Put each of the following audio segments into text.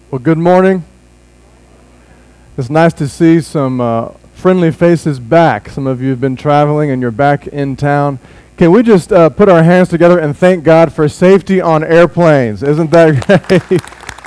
Well, good morning. It's nice to see some friendly faces back. Some of you have been traveling and you're back in town. Can we just put our hands together and thank God for safety on airplanes? Isn't that great?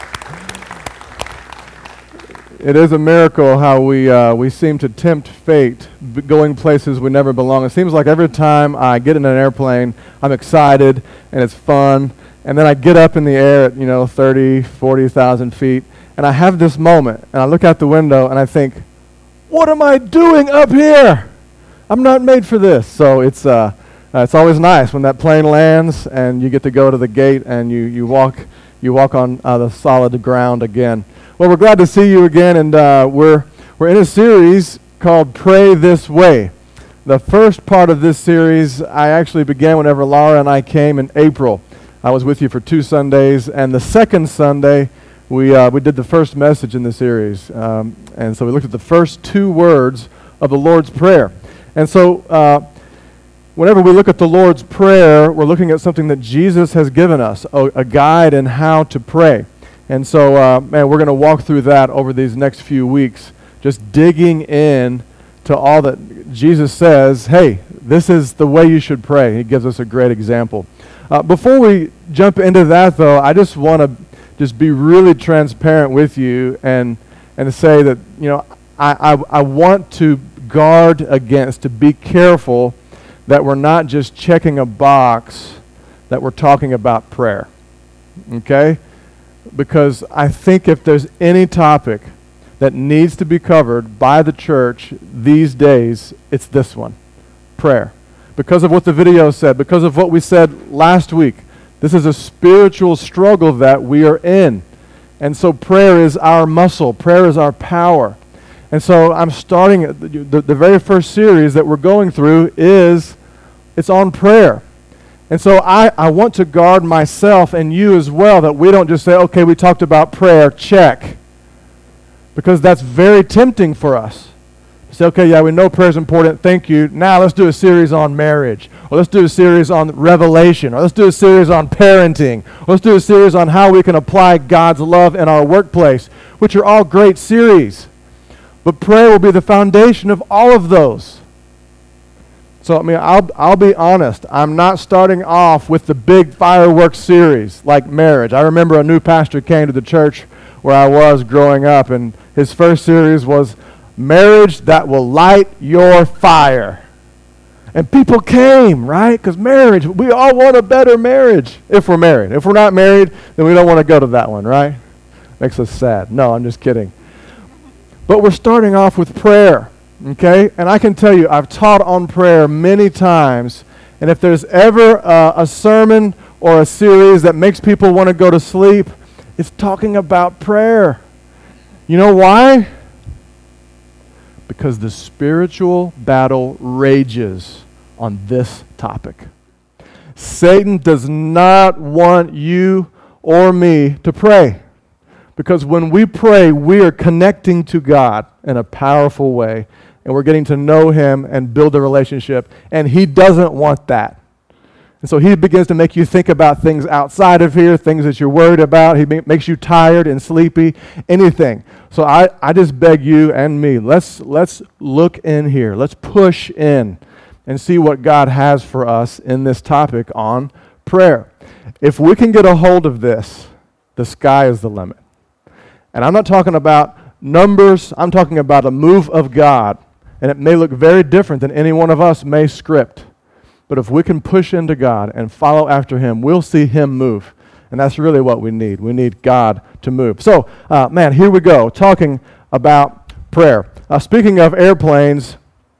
It is a miracle how we seem to tempt fate, going places we never belong. It seems like every time I get in an airplane, I'm excited and it's fun. And then I get up in the air at, 30, 40,000 feet, and I have this moment, and I look out the window, and I think, what am I doing up here? I'm not made for this. So it's always nice when that plane lands, and you get to go to the gate, and you walk on the solid ground again. Well, we're glad to see you again, and we're in a series called Pray This Way. The first part of this series I actually began whenever Laura and I came in April. I was with you for 2 Sundays, and the second Sunday, we did the first message in the series. And so we looked at the first 2 words of the Lord's Prayer. And so whenever we look at the Lord's Prayer, we're looking at something that Jesus has given us, a guide in how to pray. And so, we're going to walk through that over these next few weeks, just digging in to all that Jesus says, hey, this is the way you should pray. He gives us a great example. Before we jump into that, though, I just want to just be really transparent with you and say that, I want to guard against, to be careful that we're not just checking a box that we're talking about prayer, okay? Because I think if there's any topic that needs to be covered by the church these days, it's this one, prayer. Because of what the video said, because of what we said last week, this is a spiritual struggle that we are in. And so prayer is our muscle. Prayer is our power. And so I'm starting, the very first series that we're going through it's on prayer. And so I want to guard myself and you as well, that we don't just say, okay, we talked about prayer, check. Because that's very tempting for us. Say, okay, yeah, we know prayer is important, thank you. Now let's do a series on marriage, or let's do a series on Revelation, or let's do a series on parenting, or let's do a series on how we can apply God's love in our workplace, which are all great series. But prayer will be the foundation of all of those. So, I'll be honest. I'm not starting off with the big fireworks series like marriage. I remember a new pastor came to the church where I was growing up, and his first series was marriage that will light your fire. And people came, right? Because marriage, we all want a better marriage if we're married. If we're not married, then we don't want to go to that one, right? Makes us sad. No, I'm just kidding. But we're starting off with prayer, okay? And I can tell you, I've taught on prayer many times, and if there's ever a sermon or a series that makes people want to go to sleep, it's talking about prayer. You know why? Because the spiritual battle rages on this topic. Satan does not want you or me to pray. Because when we pray, we are connecting to God in a powerful way, and we're getting to know Him and build a relationship, and He doesn't want that. And so He begins to make you think about things outside of here, things that you're worried about. He makes you tired and sleepy, anything. So I just beg you and me, let's look in here. Let's push in and see what God has for us in this topic on prayer. If we can get a hold of this, the sky is the limit. And I'm not talking about numbers. I'm talking about a move of God. And it may look very different than any one of us may script. But if we can push into God and follow after Him, we'll see Him move. And that's really what we need. We need God to move. So, here we go, talking about prayer. Speaking of airplanes,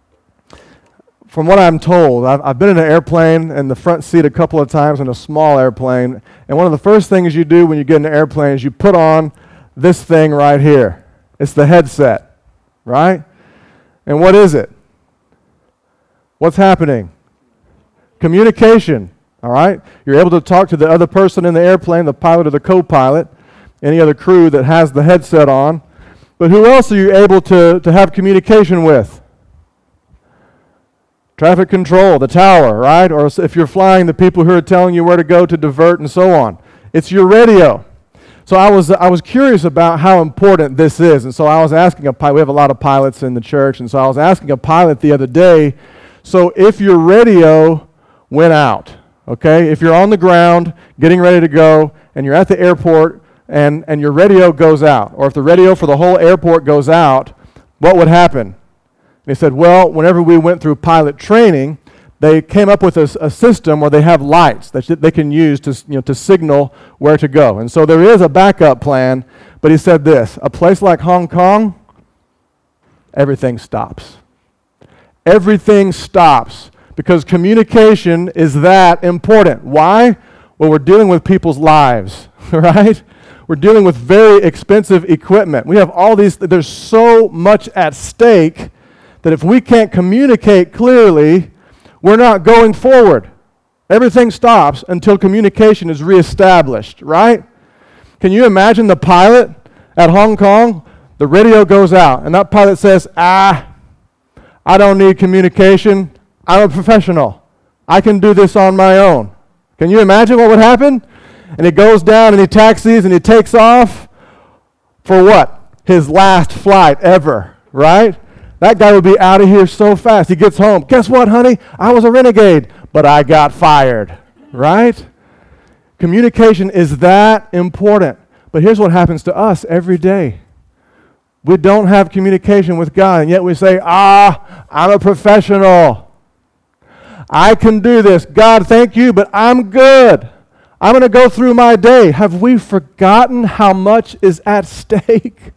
from what I'm told, I've been in an airplane in the front seat a couple of times in a small airplane. And one of the first things you do when you get in an airplane is you put on this thing right here. It's the headset, right? And what is it? What's happening? Communication, all right? You're able to talk to the other person in the airplane, the pilot or the co-pilot, any other crew that has the headset on. But who else are you able to have communication with? Traffic control, the tower, right? Or if you're flying, the people who are telling you where to go to divert and so on. It's your radio. So I was curious about how important this is, and so I was asking a pilot. We have a lot of pilots in the church, and so I was asking a pilot the other day, so if your radio went out, okay, if you're on the ground getting ready to go, and you're at the airport, and your radio goes out, or if the radio for the whole airport goes out, what would happen? And he said, well, whenever we went through pilot training, they came up with a system where they have lights that they can use to signal where to go. And so there is a backup plan, but he said this, a place like Hong Kong, everything stops. Everything stops because communication is that important. Why? Well, we're dealing with people's lives, right? We're dealing with very expensive equipment. We have all these, there's so much at stake that if we can't communicate clearly, we're not going forward. Everything stops until communication is reestablished, right? Can you imagine the pilot at Hong Kong? The radio goes out, and that pilot says, I don't need communication. I'm a professional. I can do this on my own. Can you imagine what would happen? And he goes down and he taxis and he takes off for what? His last flight ever, right? That guy would be out of here so fast. He gets home. Guess what, honey? I was a renegade, but I got fired, right? Communication is that important. But here's what happens to us every day. We don't have communication with God, and yet we say, I'm a professional. I can do this. God, thank you, but I'm good. I'm going to go through my day. Have we forgotten how much is at stake?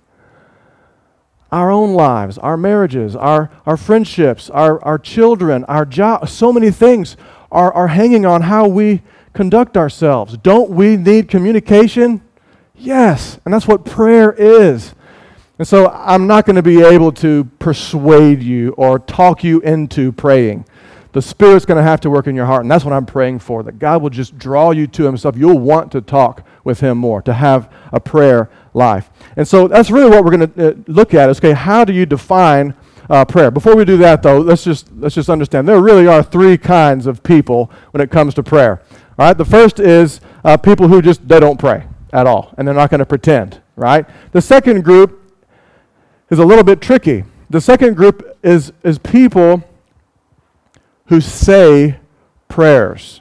Our own lives, our marriages, our friendships, our children, our job, so many things are hanging on how we conduct ourselves. Don't we need communication? Yes, and that's what prayer is. And so I'm not going to be able to persuade you or talk you into praying. The Spirit's going to have to work in your heart, and that's what I'm praying for, that God will just draw you to Himself. You'll want to talk with Him more, to have a prayer life. And so that's really what we're going to look at is, okay, how do you define prayer? Before we do that, though, let's just understand there really are three kinds of people when it comes to prayer. All right, the first is people who they don't pray at all, and they're not going to pretend, right? The second group is a little bit tricky. The second group is people who say prayers,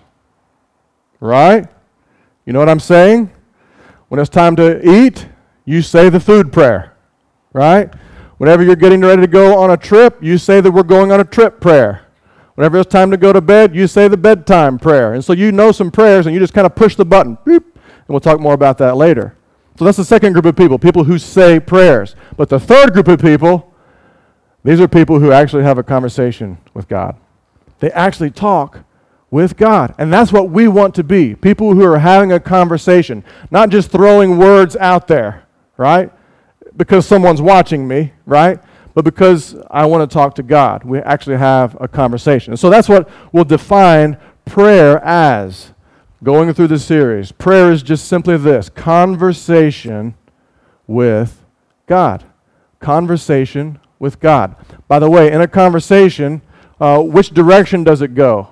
right? You know what I'm saying? When it's time to eat, you say the food prayer, right? Whenever you're getting ready to go on a trip, you say that we're going on a trip prayer. Whenever it's time to go to bed, you say the bedtime prayer. And so you know some prayers, and you just kind of push the button, beep, and we'll talk more about that later. So that's the second group of people who say prayers. But the third group of people, these are people who actually have a conversation with God. They actually talk with God. And that's what we want to be, people who are having a conversation, not just throwing words out there, right? Because someone's watching me, right? But because I want to talk to God. We actually have a conversation. And so that's what we'll define prayer as going through the series. Prayer is just simply this, conversation with God. Conversation with God. By the way, in a conversation, which direction does it go?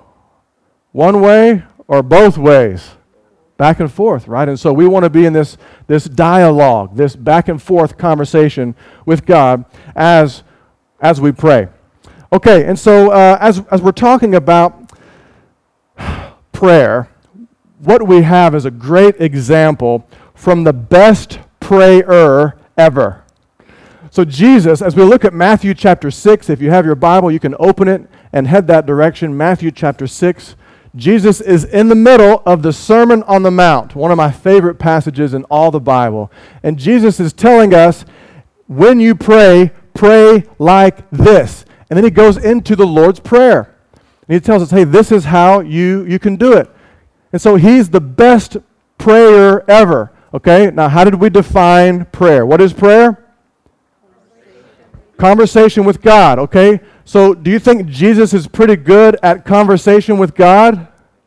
One way or both ways? Back and forth, right? And so we want to be in this dialogue, this back and forth conversation with God as we pray. Okay, and so as we're talking about prayer, what we have is a great example from the best prayer ever. So Jesus, as we look at Matthew chapter 6, if you have your Bible, you can open it and head that direction. Matthew chapter 6. Jesus is in the middle of the Sermon on the Mount, one of my favorite passages in all the Bible. And Jesus is telling us, when you pray, pray like this. And then he goes into the Lord's Prayer. And he tells us, hey, this is how you can do it. And so he's the best prayer ever. Okay, now how did we define prayer? What is prayer? Conversation with God, okay? So do you think Jesus is pretty good at conversation with God?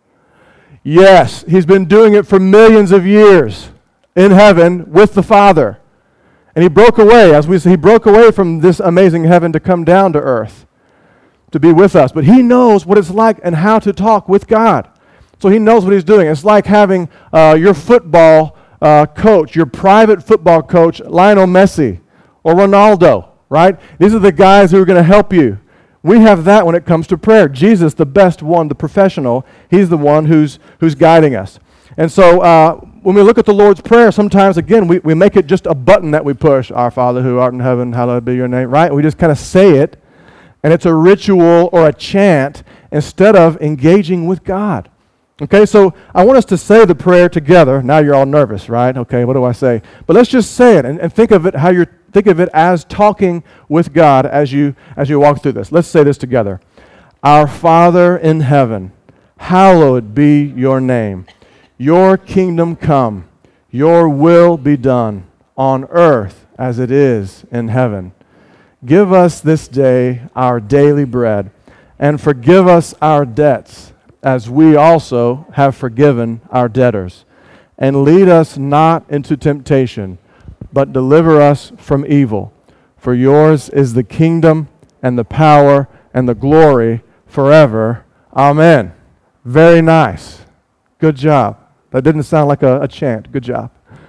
Yes, he's been doing it for millions of years in heaven with the Father. And he broke away, as we say, he broke away from this amazing heaven to come down to earth to be with us. But he knows what it's like and how to talk with God. So he knows what he's doing. It's like having your football coach, your private football coach, Lionel Messi or Ronaldo, right? These are the guys who are going to help you. We have that when it comes to prayer. Jesus, the best one, the professional, he's the one who's guiding us. And so when we look at the Lord's Prayer, sometimes, again, we make it just a button that we push. Our Father who art in heaven, hallowed be your name, right? We just kind of say it, and it's a ritual or a chant instead of engaging with God. Okay, so I want us to say the prayer together. Now you're all nervous, right? Okay, what do I say? But let's just say it and think of it think of it as talking with God as you walk through this. Let's say this together. Our Father in heaven, hallowed be your name. Your kingdom come. Your will be done on earth as it is in heaven. Give us this day our daily bread, and forgive us our debts, as we also have forgiven our debtors. And lead us not into temptation, but deliver us from evil. For yours is the kingdom and the power and the glory forever. Amen. Very nice. Good job. That didn't sound like a chant. Good job.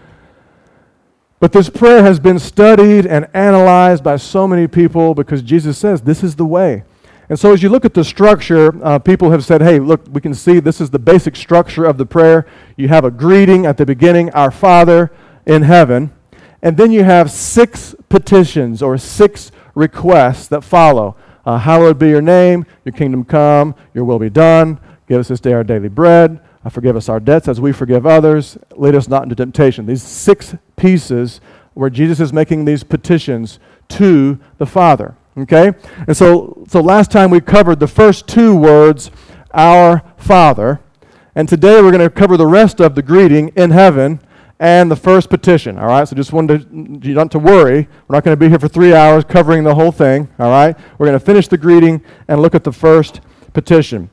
But this prayer has been studied and analyzed by so many people because Jesus says this is the way. And so as you look at the structure, people have said, hey, look, we can see this is the basic structure of the prayer. You have a greeting at the beginning, our Father in heaven. And then you have 6 petitions or 6 requests that follow. Hallowed be your name, your kingdom come, your will be done. Give us this day our daily bread. Forgive us our debts as we forgive others. Lead us not into temptation. These 6 pieces where Jesus is making these petitions to the Father. Okay? And so last time we covered the first 2 words, our Father. And today we're going to cover the rest of the greeting in heaven and the first petition. All right? So just wanted you not to worry. We're not going to be here for 3 hours covering the whole thing. All right? We're going to finish the greeting and look at the first petition.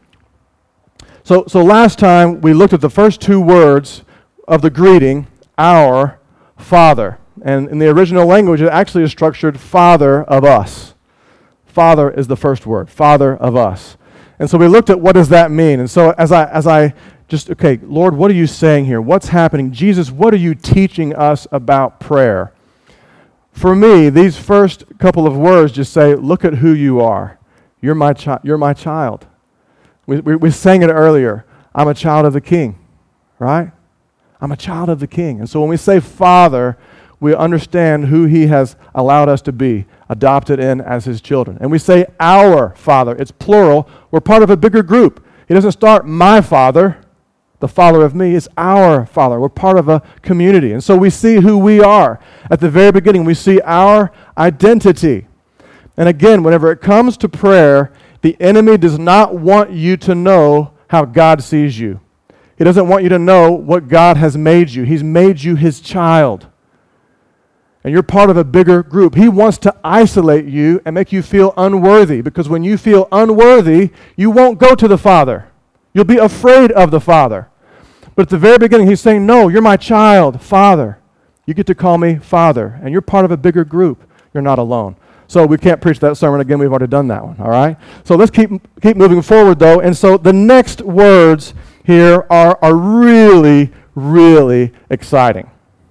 So last time we looked at the first 2 words of the greeting, our Father. And in the original language, it actually is structured Father of us. Father is the first word, Father of us. And so we looked at what does that mean. And so as I just, okay, Lord, what are you saying here? What's happening? Jesus, what are you teaching us about prayer? For me, these first couple of words just say, look at who you are. You're my child. We sang it earlier. I'm a child of the King, right? I'm a child of the King. And so when we say Father, we understand who He has allowed us to be, adopted in as His children. And we say our Father. It's plural. We're part of a bigger group. He doesn't start my Father, the Father of me. It's our Father. We're part of a community. And so we see who we are. At the very beginning, we see our identity. And again, whenever it comes to prayer, the enemy does not want you to know how God sees you. He doesn't want you to know what God has made you. He's made you His child. And you're part of a bigger group. He wants to isolate you and make you feel unworthy, because when you feel unworthy, you won't go to the Father. You'll be afraid of the Father. But at the very beginning, He's saying, no, you're my child, Father. You get to call me Father, and you're part of a bigger group. You're not alone. So we can't preach that sermon again. We've already done that one, all right? So let's keep moving forward, though. And so the next words here are really, really exciting.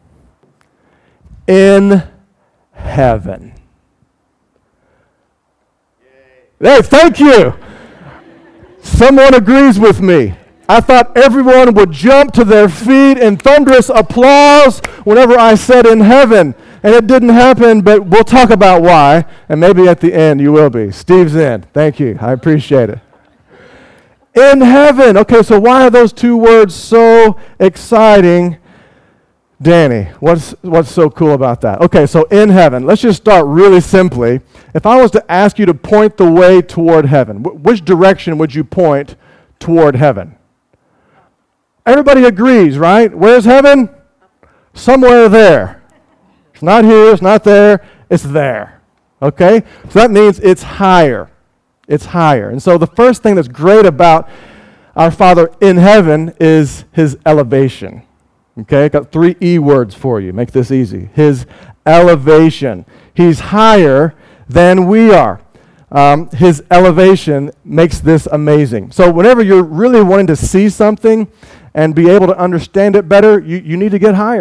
In heaven. Hey, thank you. Someone agrees with me. I thought everyone would jump to their feet in thunderous applause whenever I said in heaven. And it didn't happen, but we'll talk about why. And maybe at the end you will be. Steve's in. Thank you. I appreciate it. In heaven. Okay, so why are those 2 words so exciting? Danny, what's so cool about that? Okay, so in heaven. Let's just start really simply. If I was to ask you to point the way toward heaven, which direction would you point toward heaven? Everybody agrees, right? Where's heaven? Somewhere there. It's not here, it's not there, it's there. Okay? So that means it's higher. It's higher. And so the first thing that's great about our Father in heaven is His elevation. Okay? I've got 3 E words for you. Make this easy. His elevation. He's higher than we are. His elevation makes this amazing. So whenever you're really wanting to see something and be able to understand it better, you need to get higher.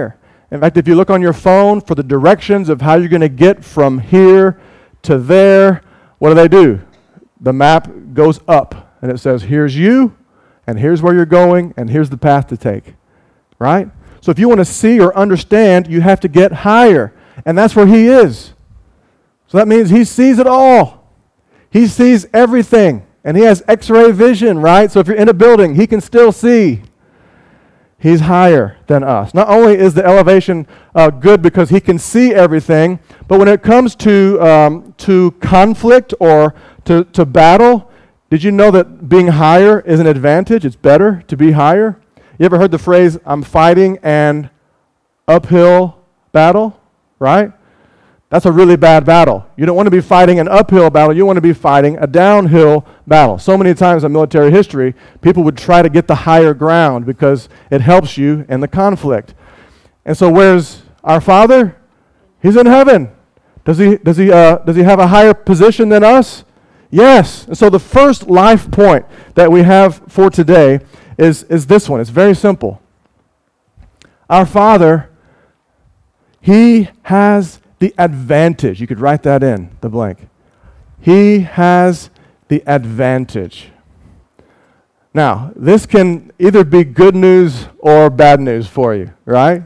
In fact, if you look on your phone for the directions of how you're going to get from here to there, what do? The map goes up, and it says, here's you, and here's where you're going, and here's the path to take, right? So if you want to see or understand, you have to get higher, and that's where he is. So that means he sees it all. He sees everything, and he has X-ray vision, right? So if you're in a building, he can still see. He's higher than us. Not only is the elevation good because he can see everything, but when it comes to conflict or to battle, did you know that being higher is an advantage? It's better to be higher. You ever heard the phrase, I'm fighting an uphill battle, right? That's a really bad battle. You don't want to be fighting an uphill battle. You want to be fighting a downhill battle. So many times in military history, people would try to get the higher ground because it helps you in the conflict. And so where's our Father? He's in heaven. Does he have a higher position than us? Yes. And so the first life point that we have for today is this one. It's very simple. Our Father, he has the advantage. You could write that in the blank. He has the advantage. Now, this can either be good news or bad news for you, right?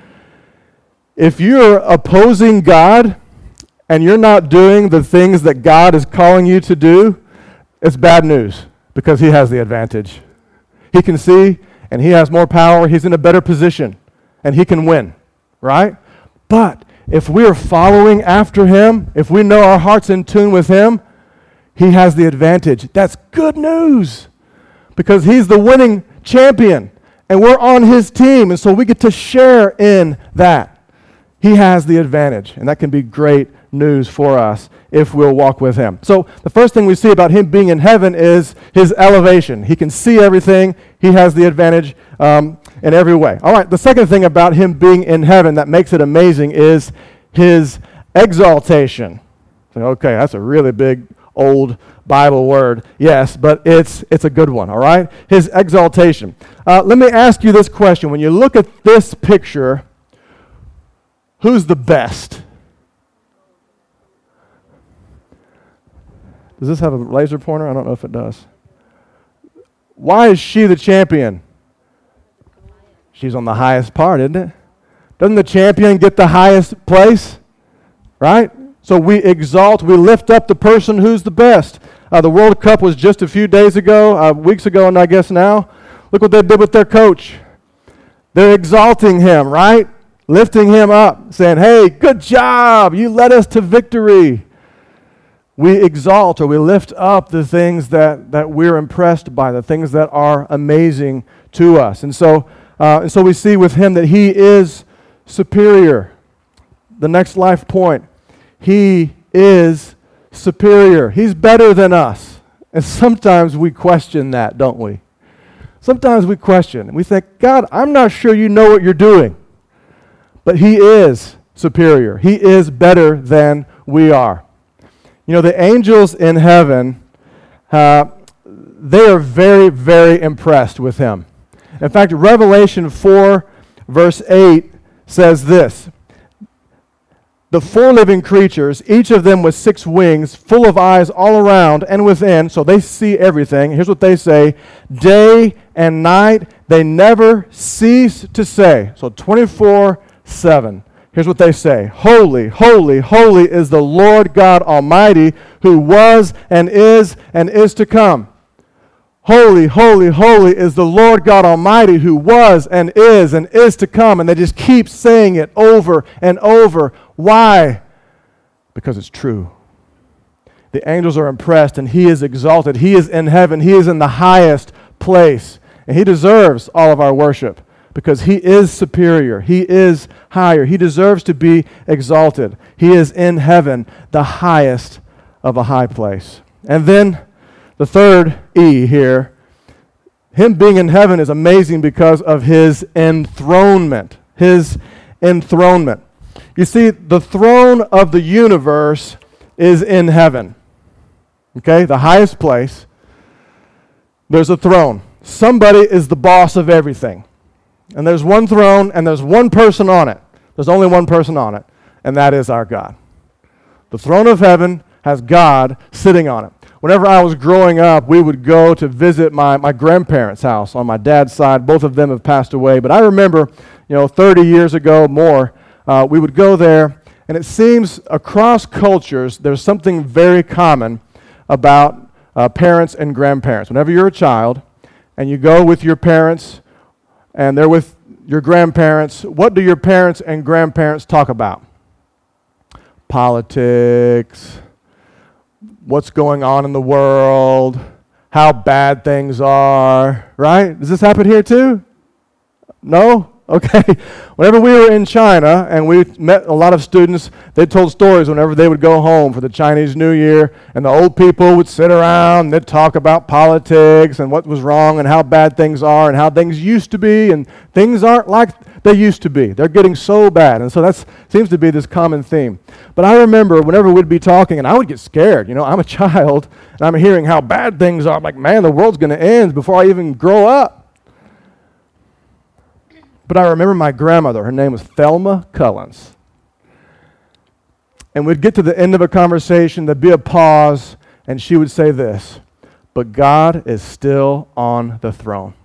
If you're opposing God and you're not doing the things that God is calling you to do, it's bad news because he has the advantage. He can see and he has more power. He's in a better position and he can win, right? But if we're following after him, if we know our heart's in tune with him, he has the advantage. That's good news because he's the winning champion and we're on his team, and so we get to share in that. He has the advantage, and that can be great news for us if we'll walk with him. So the first thing we see about him being in heaven is his elevation. He can see everything. He has the advantage in every way. All right, the second thing about him being in heaven that makes it amazing is his exaltation. Okay, that's a really big old Bible word. Yes, but it's a good one, all right? His exaltation. Let me ask you this question. When you look at this picture, who's the best? Does this have a laser pointer? I don't know if it does. Why is she the champion? She's on the highest part, isn't it? Doesn't the champion get the highest place? Right? So we exalt, we lift up the person who's the best. The World Cup was just a few days ago, weeks ago, and I guess now. Look what they did with their coach. They're exalting him, right? Lifting him up, saying, hey, good job, you led us to victory. We exalt or we lift up the things that we're impressed by, the things that are amazing to us. And so we see with him that he is superior. The next life point, he is superior. He's better than us. And sometimes we question that, don't we? Sometimes we question. We think, God, I'm not sure you know what you're doing. But he is superior. He is better than we are. You know, the angels in heaven, they are very, very impressed with him. In fact, Revelation 4, verse 8 says this. The four living creatures, each of them with 6 wings, full of eyes all around and within, so they see everything. Here's what they say. Day and night, they never cease to say. So 24/7. Here's what they say. Holy, holy, holy is the Lord God Almighty, who was and is to come. Holy, holy, holy is the Lord God Almighty, who was and is to come. And they just keep saying it over and over. Why? Because it's true. The angels are impressed, and he is exalted. He is in heaven. He is in the highest place. And he deserves all of our worship, because he is superior. He is higher. He deserves to be exalted. He is in heaven, the highest of a high place. And then the third E here, him being in heaven is amazing because of his enthronement. His enthronement. You see, the throne of the universe is in heaven. Okay, the highest place. There's a throne. Somebody is the boss of everything. And there's one throne, and there's one person on it. There's only one person on it, and that is our God. The throne of heaven has God sitting on it. Whenever I was growing up, we would go to visit my grandparents' house on my dad's side. Both of them have passed away. But I remember, 30 years ago, more, we would go there, and it seems across cultures, there's something very common about parents and grandparents. Whenever you're a child, and you go with your parents, and they're with your grandparents, what do your parents and grandparents talk about? Politics, what's going on in the world, how bad things are, right? Does this happen here too? No? Okay. Whenever we were in China and we met a lot of students, they told stories whenever they would go home for the Chinese New Year, and the old people would sit around and they'd talk about politics and what was wrong and how bad things are and how things used to be, and things aren't like they used to be. They're getting so bad. And so that seems to be this common theme. But I remember whenever we'd be talking, and I would get scared. I'm a child, and I'm hearing how bad things are. I'm like, man, the world's going to end before I even grow up. But I remember my grandmother. Her name was Thelma Cullens. And we'd get to the end of a conversation, there'd be a pause, and she would say this, "But God is still on the throne."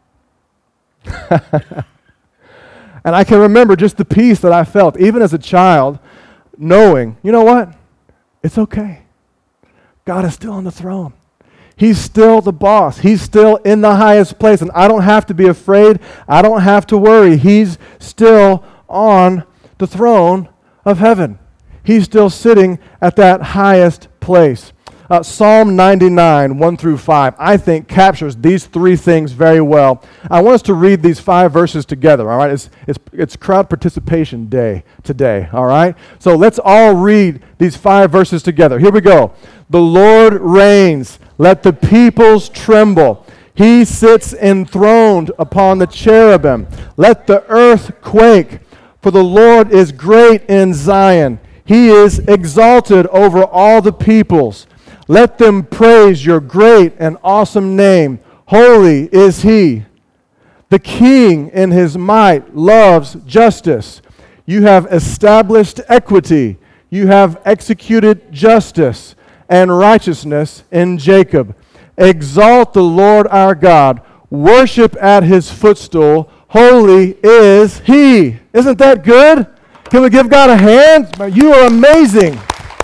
And I can remember just the peace that I felt, even as a child, knowing, you know what? It's okay. God is still on the throne. He's still the boss. He's still in the highest place, and I don't have to be afraid. I don't have to worry. He's still on the throne of heaven. He's still sitting at that highest place. Psalm 99, 1 through 5, I think captures these three things very well. I want us to read these 5 verses together, all right? It's crowd participation day today, all right? So let's all read these 5 verses together. Here we go. The Lord reigns. Let the peoples tremble. He sits enthroned upon the cherubim. Let the earth quake. For the Lord is great in Zion. He is exalted over all the peoples. Let them praise your great and awesome name. Holy is He. The King in His might loves justice. You have established equity. You have executed justice and righteousness in Jacob. Exalt the Lord our God. Worship at His footstool. Holy is He. Isn't that good? Can we give God a hand? You are amazing.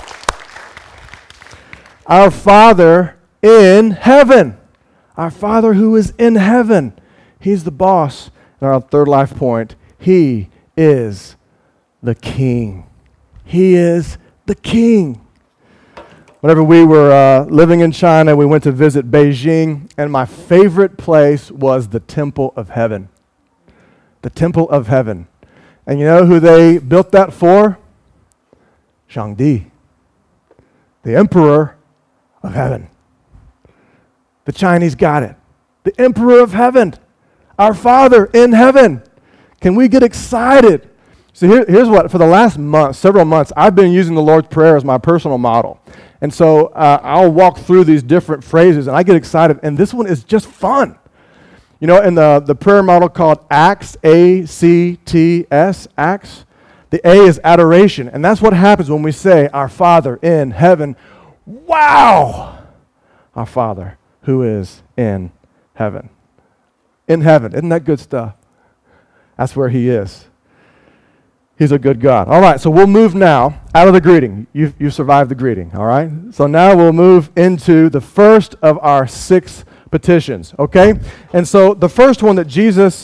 Our Father in heaven. Our Father who is in heaven. He's the boss. And our third life point, He is the King. He is the King. Whenever we were living in China, we went to visit Beijing, and my favorite place was the Temple of Heaven. The Temple of Heaven. And you know who they built that for? Shangdi, the Emperor of Heaven. The Chinese got it. The Emperor of Heaven. Our Father in heaven. Can we get excited? So here's what, for the last month, several months, I've been using the Lord's Prayer as my personal model. And so I'll walk through these different phrases, and I get excited. And this one is just fun. In the prayer model called ACTS, A-C-T-S, ACTS, the A is adoration. And that's what happens when we say, Our Father in heaven. Wow! Our Father who is in heaven. In heaven. Isn't that good stuff? That's where He is. He's a good God. All right, so we'll move now out of the greeting. You've survived the greeting, all right? So now we'll move into the first of our 6 petitions, okay? And so the first one that Jesus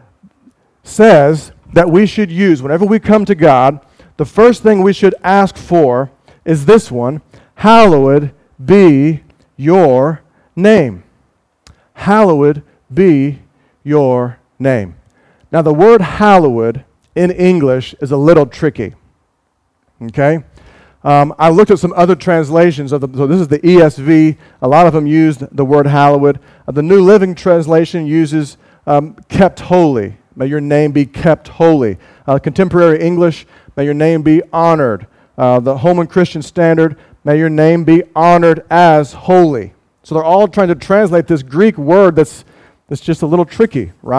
says that we should use whenever we come to God, the first thing we should ask for is this one: hallowed be your name. Hallowed be your name. Now the word hallowed in English is a little tricky, okay? I looked at some other translations so this is the ESV. A lot of them used the word hallowed. The New Living Translation uses kept holy. May your name be kept holy. Contemporary English, may your name be honored. The Holman Christian Standard, may your name be honored as holy. So they're all trying to translate this Greek word that's just a little tricky, right?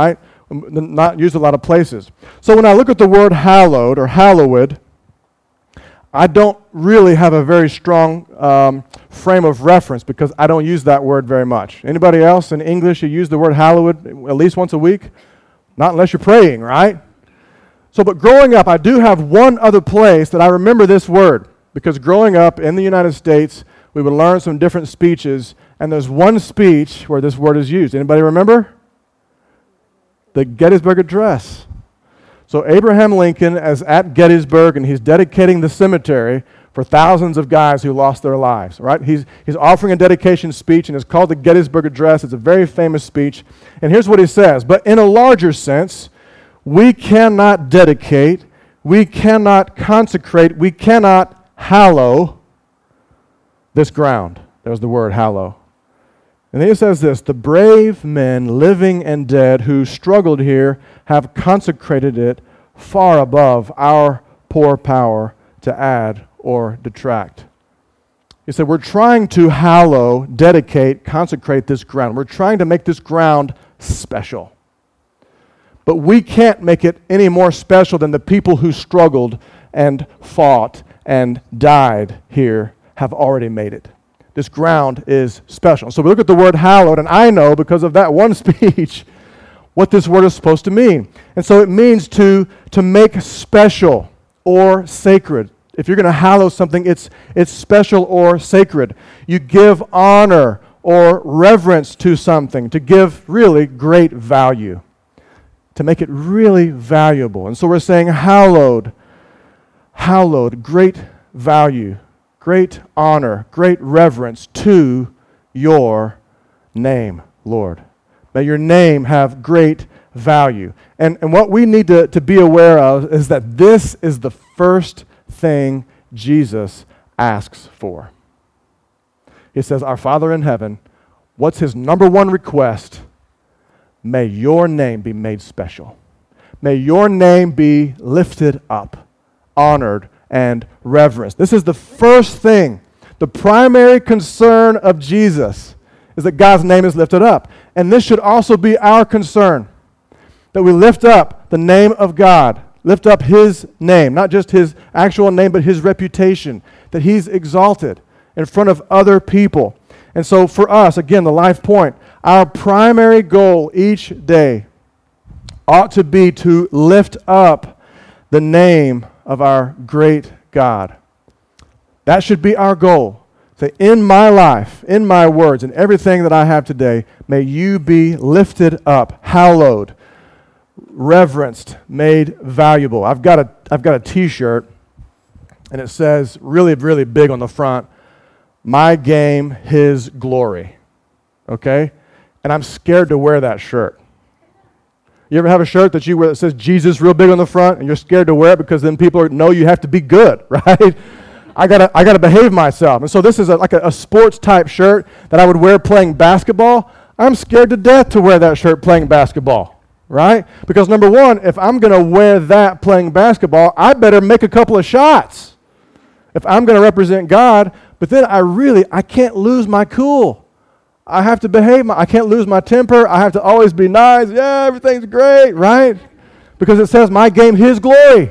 not used a lot of places. So when I look at the word hallowed or hallowed, I don't really have a very strong frame of reference because I don't use that word very much. Anybody else in English, you use the word hallowed at least once a week? Not unless you're praying, right? So, but growing up, I do have one other place that I remember this word, because growing up in the United States, we would learn some different speeches, and there's one speech where this word is used. Anybody remember? The Gettysburg Address. So Abraham Lincoln is at Gettysburg, and he's dedicating the cemetery for thousands of guys who lost their lives, right? He's offering a dedication speech, and it's called the Gettysburg Address. It's a very famous speech. And here's what he says: but in a larger sense, we cannot dedicate, we cannot consecrate, we cannot hallow this ground. There's the word hallow. And then he says this: the brave men, living and dead, who struggled here have consecrated it far above our poor power to add or detract. He said, we're trying to hallow, dedicate, consecrate this ground. We're trying to make this ground special. But we can't make it any more special than the people who struggled and fought and died here have already made it. This ground is special. So we look at the word hallowed, and I know because of that one speech what this word is supposed to mean. And so it means to make special or sacred. If you're going to hallow something, it's special or sacred. You give honor or reverence to something, to give really great value, to make it really valuable. And so we're saying hallowed, great value, great honor, great reverence to your name, Lord. May your name have great value. And what we need to be aware of is that this is the first thing Jesus asks for. He says, our Father in heaven, what's his number one request? May your name be made special. May your name be lifted up, honored, and reverenced. This is the first thing. The primary concern of Jesus is that God's name is lifted up. And this should also be our concern, that we lift up the name of God, lift up his name, not just his actual name, but his reputation, that he's exalted in front of other people. And so for us, again, the life point, our primary goal each day ought to be to lift up the name of our great God. That should be our goal. Say, in my life, in my words, in everything that I have today, may you be lifted up, hallowed, reverenced, made valuable. I've got a T-shirt, and it says really, really big on the front, my game, his glory. Okay? And I'm scared to wear that shirt. You ever have a shirt that you wear that says Jesus real big on the front, and you're scared to wear it because then people know you have to be good, right? I gotta behave myself. And so this is like a sports type shirt that I would wear playing basketball. I'm scared to death to wear that shirt playing basketball, right? Because number one, if I'm gonna wear that playing basketball, I better make a couple of shots if I'm gonna represent God. But then I can't lose my cool. I have to behave. I can't lose my temper. I have to always be nice. Yeah, everything's great, right? Because it says my game, his glory.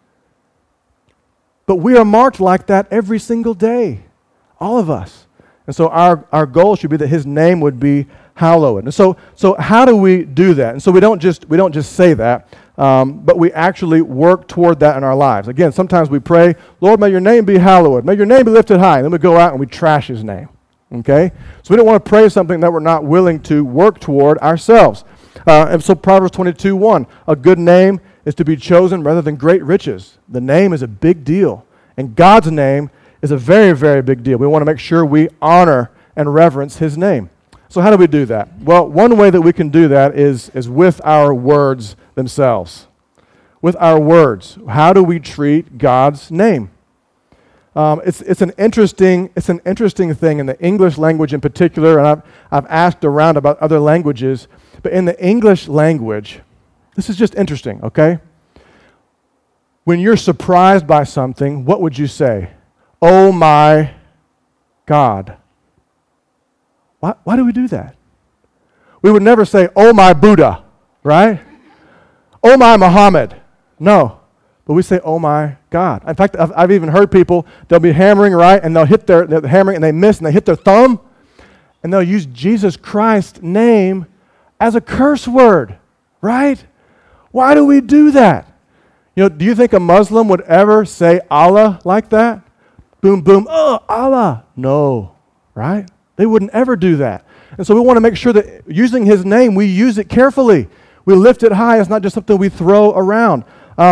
But we are marked like that every single day, all of us. And so our goal should be that his name would be hallowed. And so how do we do that? And so we don't just say that, but we actually work toward that in our lives. Again, sometimes we pray, Lord, may your name be hallowed. May your name be lifted high. And then we go out and we trash his name. Okay? So we don't want to pray something that we're not willing to work toward ourselves. And so Proverbs 22:1, a good name is to be chosen rather than great riches. The name is a big deal. And God's name is a very, very big deal. We want to make sure we honor and reverence his name. So how do we do that? Well, one way that we can do that is with our words themselves. With our words. How do we treat God's name? It's an interesting thing in the English language in particular, and I've asked around about other languages, but in the English language, this is just interesting, okay? When you're surprised by something, what would you say? Oh my God. Why do we do that? We would never say, oh my Buddha, right? oh my Muhammad. No, but we say, oh my God. In fact, I've even heard people, they'll be hammering, right, and they're hammering and they miss and they hit their thumb, and they'll use Jesus Christ's name as a curse word, right? Why do we do that? Do you think a Muslim would ever say Allah like that? Boom, boom, oh, Allah. No, right? They wouldn't ever do that. And so we want to make sure that using his name, we use it carefully. We lift it high. It's not just something we throw around.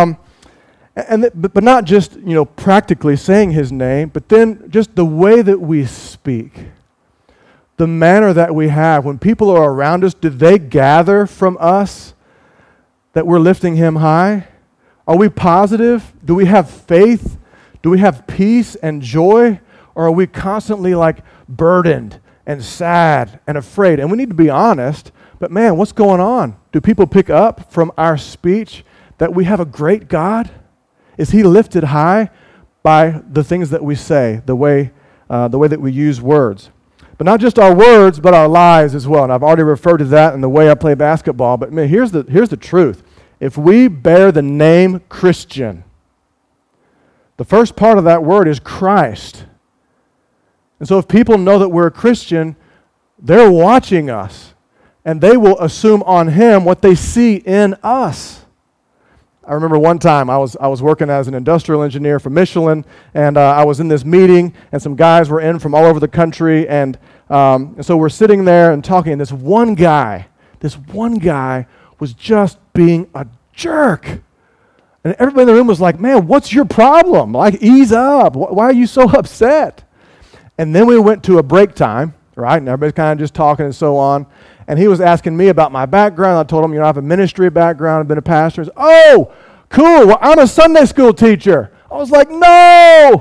But not just, practically saying his name, but then just the way that we speak, the manner that we have. When people are around us, do they gather from us that we're lifting him high? Are we positive? Do we have faith? Do we have peace and joy? Or are we constantly burdened and sad and afraid? And we need to be honest, but man, what's going on? Do people pick up from our speech that we have a great God? Is he lifted high by the things that we say, the way that we use words? But not just our words, but our lives as well. And I've already referred to that in the way I play basketball. But man, here's the truth. If we bear the name Christian, the first part of that word is Christ. And so if people know that we're a Christian, they're watching us, and they will assume on him what they see in us. I remember one time I was working as an industrial engineer for Michelin, and I was in this meeting, and some guys were in from all over the country, and so we're sitting there and talking, and this one guy was just being a jerk. And everybody in the room was like, man, what's your problem? Ease up. Why are you so upset? And then we went to a break time, right, and everybody's kind of just talking and so on. And he was asking me about my background. I told him, I have a ministry background. I've been a pastor. He said, oh, cool. Well, I'm a Sunday school teacher. I was like, no.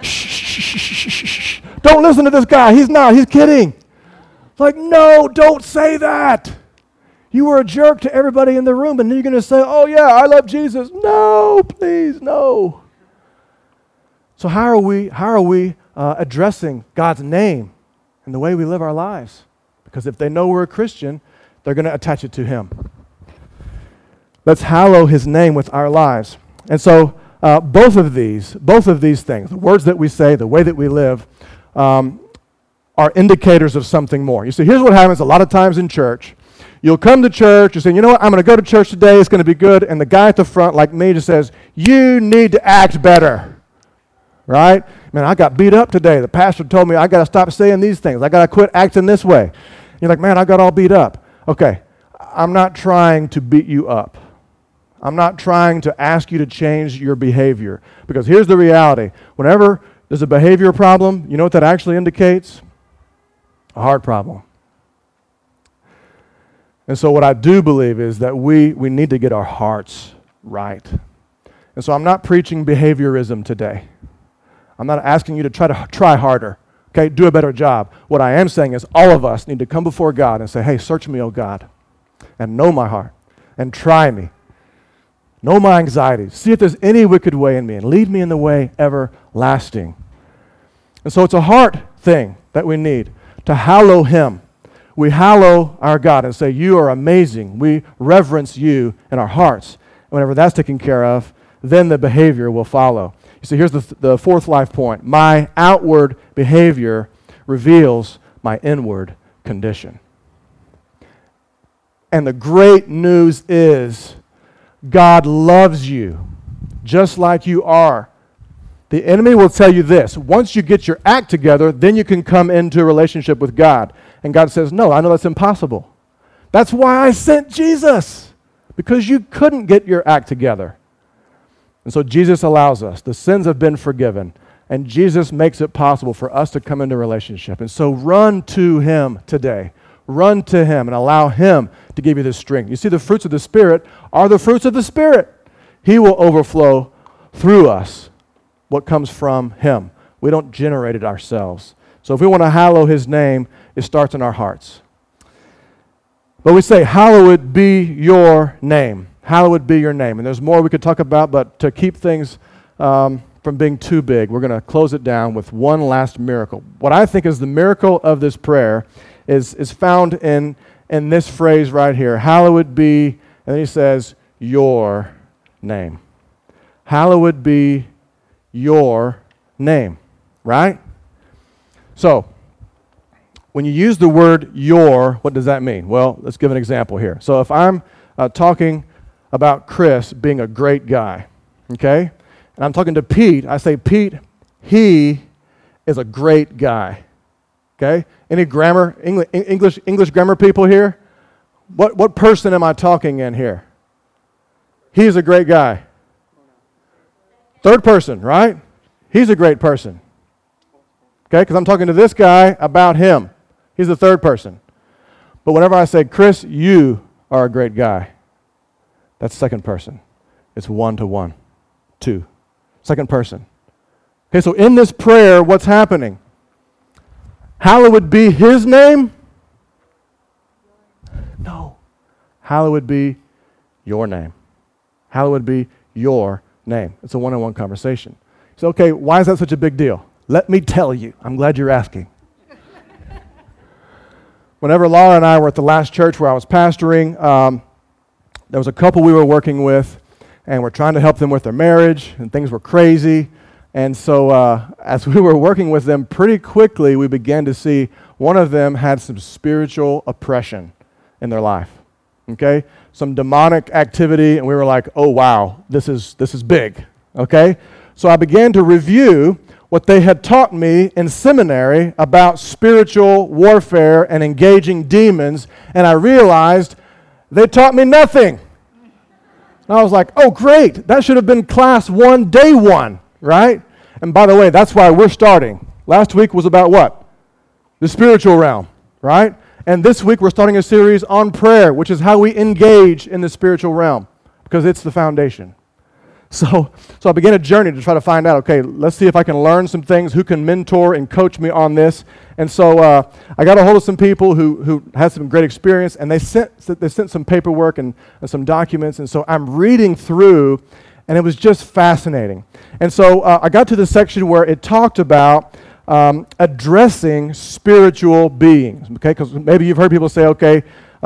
Shh. Don't listen to this guy. He's kidding. Like, no, don't say that. You were a jerk to everybody in the room, and then you're going to say, oh, yeah, I love Jesus. No, please, no. So how are we addressing God's name in the way we live our lives? Because if they know we're a Christian, they're going to attach it to him. Let's hallow his name with our lives. And so both of these things, the words that we say, the way that we live, are indicators of something more. You see, here's what happens a lot of times in church. You'll come to church, you say, you know what, I'm going to go to church today, it's going to be good, and the guy at the front, like me, just says, you need to act better, right? Man, I got beat up today. The pastor told me I got to stop saying these things. I got to quit acting this way. You're like, man, I got all beat up. Okay, I'm not trying to beat you up. I'm not trying to ask you to change your behavior, because here's the reality. Whenever there's a behavior problem, you know what that actually indicates? A heart problem. And so what I do believe is that we need to get our hearts right. And so I'm not preaching behaviorism today. I'm not asking you to try harder, okay, do a better job. What I am saying is all of us need to come before God and say, hey, search me, O God, and know my heart, and try me. Know my anxieties. See if there's any wicked way in me, and lead me in the way everlasting. And so it's a heart thing that we need to hallow him. We hallow our God and say, you are amazing. We reverence you in our hearts. And whenever that's taken care of, then the behavior will follow. You see, here's the fourth life point. My outward behavior reveals my inward condition. And the great news is God loves you just like you are. The enemy will tell you this. Once you get your act together, then you can come into a relationship with God. And God says, no, I know that's impossible. That's why I sent Jesus, because you couldn't get your act together. And so Jesus allows us. The sins have been forgiven, and Jesus makes it possible for us to come into a relationship. And so run to him today. Run to him and allow him to give you the strength. You see, the fruits of the Spirit are the fruits of the Spirit. He will overflow through us what comes from him. We don't generate it ourselves. So if we want to hallow his name, it starts in our hearts. But we say, hallowed be your name. Hallowed be your name. And there's more we could talk about, but to keep things from being too big, we're going to close it down with one last miracle. What I think is the miracle of this prayer is found in this phrase right here. Hallowed be, and then he says, your name. Hallowed be your name, right? So, when you use the word your, what does that mean? Well, let's give an example here. So if I'm talking about Chris being a great guy, okay, and I'm talking to Pete, I say, Pete, he is a great guy, okay? Any grammar, English grammar people here? What person am I talking in here? He's a great guy. Third person, right? He's a great person. Okay, because I'm talking to this guy about him. He's the third person. But whenever I say, Chris, you are a great guy, that's second person. It's 1-to-1, 2. Second person. Okay, so in this prayer, what's happening? Hallowed be his name? No. Hallowed be your name. Hallowed be your name. It's a one-on-one conversation. So, okay, why is that such a big deal? Let me tell you. I'm glad you're asking. Whenever Laura and I were at the last church where I was pastoring, there was a couple we were working with, and we're trying to help them with their marriage, and things were crazy. And so as we were working with them, pretty quickly we began to see one of them had some spiritual oppression in their life. Okay? Some demonic activity, and we were like, oh wow, this is big. Okay? So I began to review what they had taught me in seminary about spiritual warfare and engaging demons, and I realized they taught me nothing. And I was like, oh great, that should have been class 1, day 1, right? And by the way, that's why we're starting. Last week was about what? The spiritual realm, right? And this week we're starting a series on prayer, which is how we engage in the spiritual realm, because it's the foundation. So I began a journey to try to find out, okay, let's see if I can learn some things, who can mentor and coach me on this. And so I got a hold of some people who had some great experience, and they sent some paperwork and some documents. And so I'm reading through, and it was just fascinating. And so I got to the section where it talked about addressing spiritual beings, okay? Because maybe you've heard people say, okay,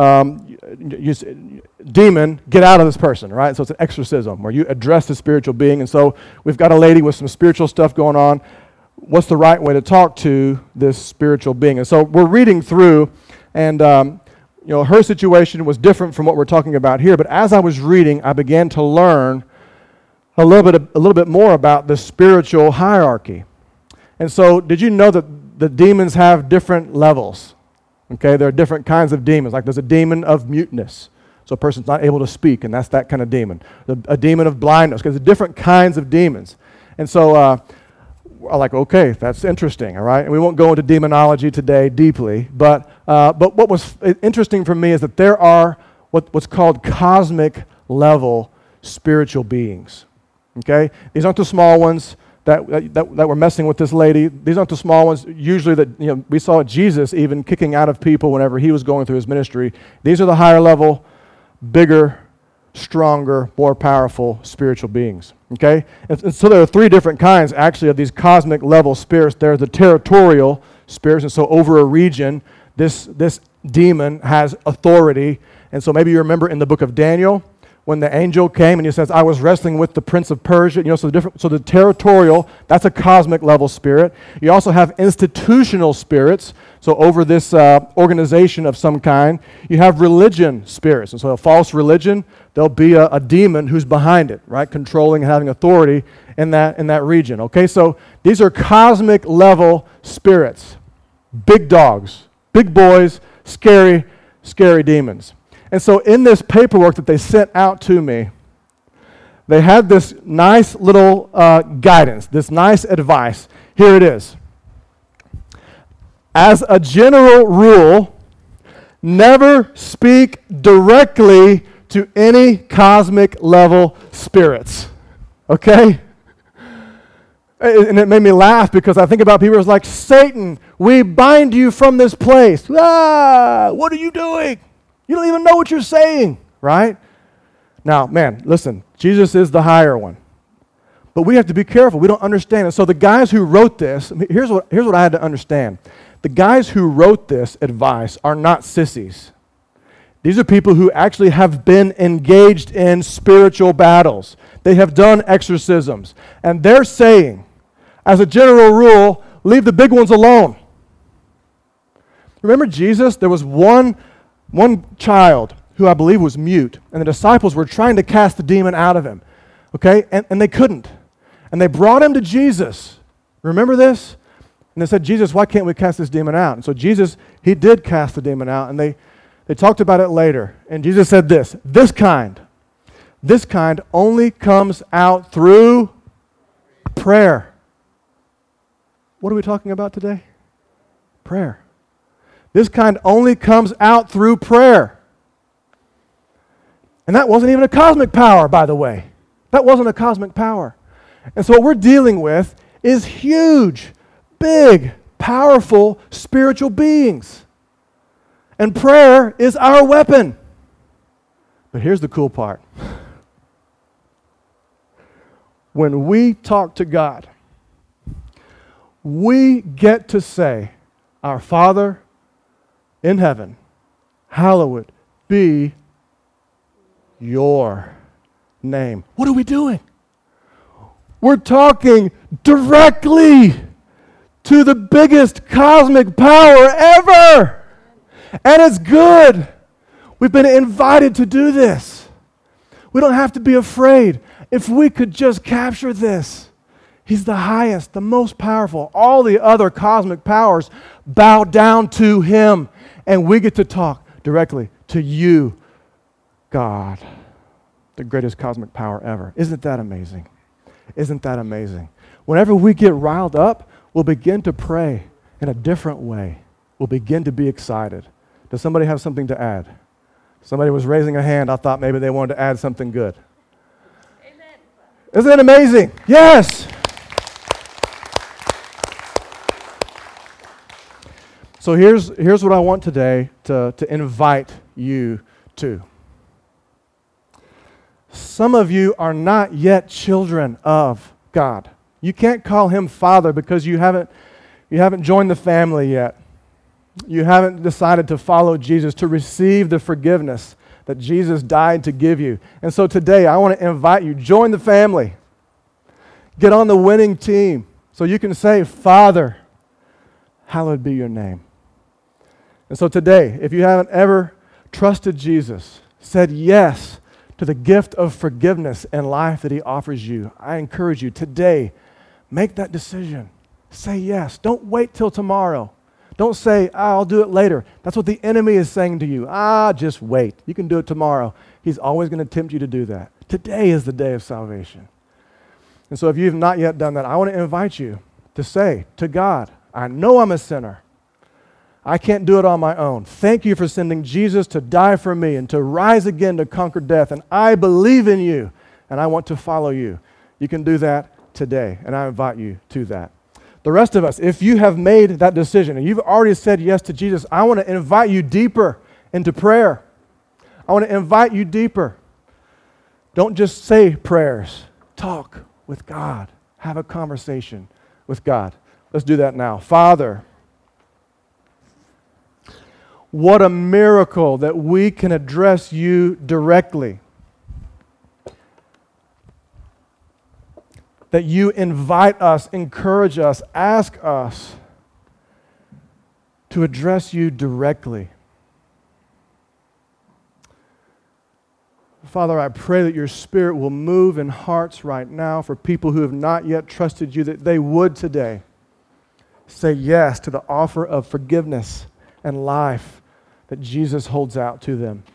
demon, get out of this person, right? So it's an exorcism where you address the spiritual being. And so we've got a lady with some spiritual stuff going on. What's the right way to talk to this spiritual being? And so we're reading through, and her situation was different from what we're talking about here. But as I was reading, I began to learn a little bit more about the spiritual hierarchy. And so, did you know that the demons have different levels? Okay, there are different kinds of demons. Like there's a demon of muteness. So a person's not able to speak, and that's that kind of demon. A demon of blindness, because there's different kinds of demons. And so I'm like, okay, that's interesting, all right? And we won't go into demonology today deeply, but what was interesting for me is that there are what's called cosmic level spiritual beings, okay? These aren't the small ones that were messing with this lady. These aren't the small ones. Usually that we saw Jesus even kicking out of people whenever he was going through his ministry. These are the higher level, bigger, stronger, more powerful spiritual beings, okay? And so there are 3 different kinds, actually, of these cosmic level spirits. There's the territorial spirits, and so over a region, this demon has authority. And so maybe you remember in the book of Daniel, when the angel came and he says, I was wrestling with the prince of Persia, so the territorial, that's a cosmic level spirit. You also have institutional spirits, so over this organization of some kind. You have religion spirits, and so a false religion, there'll be a demon who's behind it, right, controlling and having authority in that region. Okay, so these are cosmic level spirits, big dogs, big boys, scary demons. And so in this paperwork that they sent out to me, they had this nice little guidance, this nice advice. Here it is. As a general rule, never speak directly to any cosmic level spirits. Okay? And it made me laugh because I think about people who's like, Satan, we bind you from this place. Ah, what are you doing? You don't even know what you're saying, right? Now, man, listen, Jesus is the higher one. But we have to be careful. We don't understand. And so the guys who wrote this, here's what I had to understand. The guys who wrote this advice are not sissies. These are people who actually have been engaged in spiritual battles. They have done exorcisms. And they're saying, as a general rule, leave the big ones alone. Remember Jesus? There was one child who I believe was mute, and the disciples were trying to cast the demon out of him. Okay? And they couldn't. And they brought him to Jesus. Remember this? And they said, Jesus, why can't we cast this demon out? And so Jesus, he did cast the demon out, and they talked about it later. And Jesus said this kind only comes out through prayer. What are we talking about today? Prayer. This kind only comes out through prayer. And that wasn't even a cosmic power, by the way. That wasn't a cosmic power. And so what we're dealing with is huge, big, powerful spiritual beings. And prayer is our weapon. But here's the cool part. When we talk to God, we get to say, Our Father in heaven, hallowed be your name. What are we doing? We're talking directly to the biggest cosmic power ever. And it's good. We've been invited to do this. We don't have to be afraid. If we could just capture this, He's the highest, the most powerful. All the other cosmic powers bow down to Him, and we get to talk directly to you, God, the greatest cosmic power ever. Isn't that amazing? Isn't that amazing? Whenever we get riled up, we'll begin to pray in a different way. We'll begin to be excited. Does somebody have something to add? Somebody was raising a hand. I thought maybe they wanted to add something good. Amen. Isn't it amazing? Yes. So here's what I want today to invite you to. Some of you are not yet children of God. You can't call Him Father because you haven't joined the family yet. You haven't decided to follow Jesus, to receive the forgiveness that Jesus died to give you. And so today I want to invite you, join the family. Get on the winning team so you can say, Father, hallowed be your name. And so today, if you haven't ever trusted Jesus, said yes to the gift of forgiveness and life that He offers you, I encourage you today, make that decision. Say yes. Don't wait till tomorrow. Don't say, I'll do it later. That's what the enemy is saying to you. Just wait. You can do it tomorrow. He's always going to tempt you to do that. Today is the day of salvation. And so if you've not yet done that, I want to invite you to say to God, I know I'm a sinner. I can't do it on my own. Thank you for sending Jesus to die for me and to rise again to conquer death. And I believe in you, and I want to follow you. You can do that today, and I invite you to that. The rest of us, if you have made that decision and you've already said yes to Jesus, I want to invite you deeper into prayer. I want to invite you deeper. Don't just say prayers. Talk with God. Have a conversation with God. Let's do that now. Father, what a miracle that we can address you directly. That you invite us, encourage us, ask us to address you directly. Father, I pray that your Spirit will move in hearts right now for people who have not yet trusted you, that they would today say yes to the offer of forgiveness and life that Jesus holds out to them.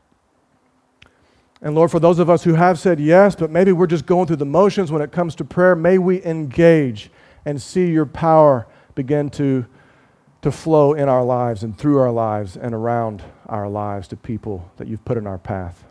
And Lord, for those of us who have said yes, but maybe we're just going through the motions when it comes to prayer, may we engage and see your power begin to flow in our lives and through our lives and around our lives to people that you've put in our path.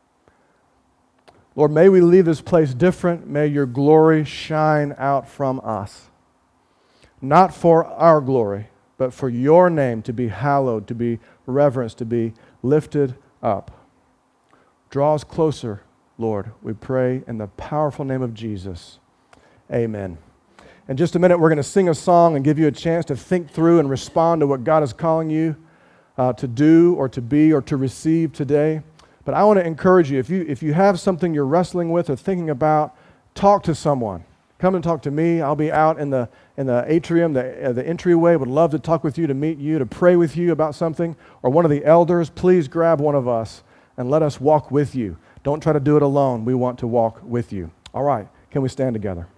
Lord, may we leave this place different. May your glory shine out from us. Not for our glory, but for your name to be hallowed, to be reverenced, to be lifted up. Draw us closer, Lord, we pray in the powerful name of Jesus. Amen. In just a minute, we're going to sing a song and give you a chance to think through and respond to what God is calling you to do or to be or to receive today. But I want to encourage you, if you have something you're wrestling with or thinking about, talk to someone. Come and talk to me. I'll be out in the atrium, the entryway. Would love to talk with you, to meet you, to pray with you about something. Or one of the elders, please grab one of us and let us walk with you. Don't try to do it alone. We want to walk with you. All right, can we stand together?